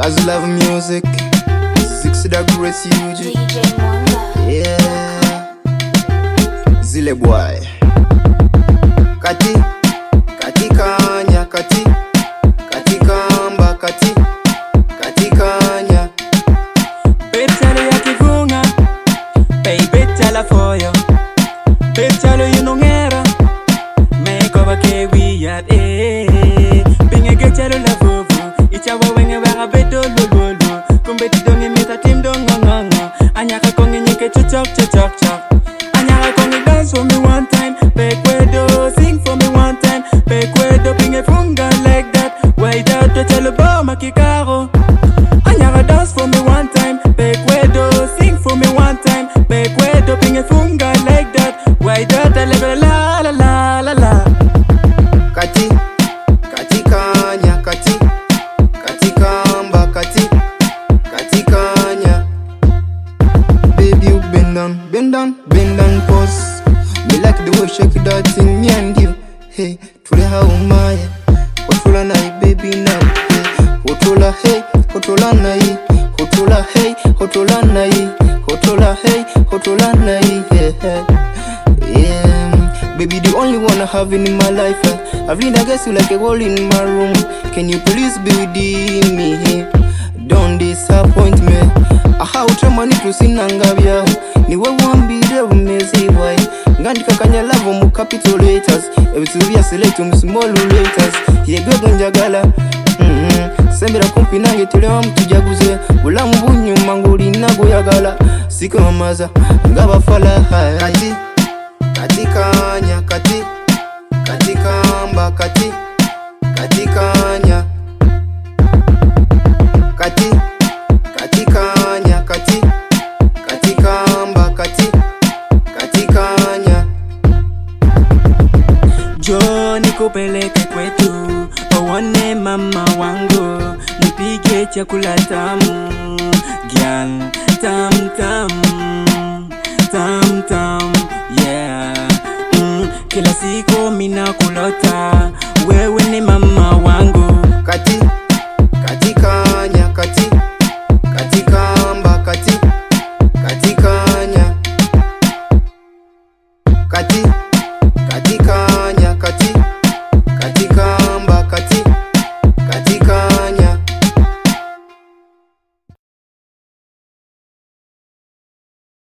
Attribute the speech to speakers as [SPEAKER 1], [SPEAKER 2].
[SPEAKER 1] As love music, 6 degrees UG.
[SPEAKER 2] DJ Mwanga.
[SPEAKER 1] Yeah, Zile boy. Kati kanya, kati kamba, kati kanya.
[SPEAKER 3] Betalo ya kivunga, betala foyo. Betalo yunongera, meko bakewi ya Binge getalo la vovo, ichawa wenge wanga beto lululu. Kumbeti dongi mita tim donga nganga. Anyaka kongi nyike chuchok. Anyaka kongi dance for me one time. Bekwedo, sing for me one time. Bekwedo, binge funga like that. Why that to tell about makikaro. Anyaka dance for me one time. Bekwedo, sing for me one time. Bekwedo, binge funga like that. Why that I live la la la la la.
[SPEAKER 1] Kati kanya, kati kamba, kati kanya. Baby, you bend down, pause. Me like the way you shake that thing, me and you. Hey, tule how my hotola nai, baby now. Hey, hotola hey, hotola nai. Hotola hey, hotola nai. Hotola hey, hotola nai. Yeah, baby, the only one I have in my life. I've been, I guess you like a wall in my room. Can you please be with me? Don't disappoint me. Aha, utamani tusinanga byao. Niwe wambire umezi boy. Ngandika kanya love mu capital letters. Ebitubiya select mu small letters. Yego njagala. Sembera kumpi nange tulewa mtujaguze. Bulamu bunyuma nguli nago yagala. Sikamamaza ngabafala. Kati kanya, kati kamba, kati kanya. Kati kanya, kati kamba, kati kanya.
[SPEAKER 3] Jo nikupeleke kwetu, uone mama wangu, nipige chakula tamu, gyal tam, yeah. Kila siku mina kulota,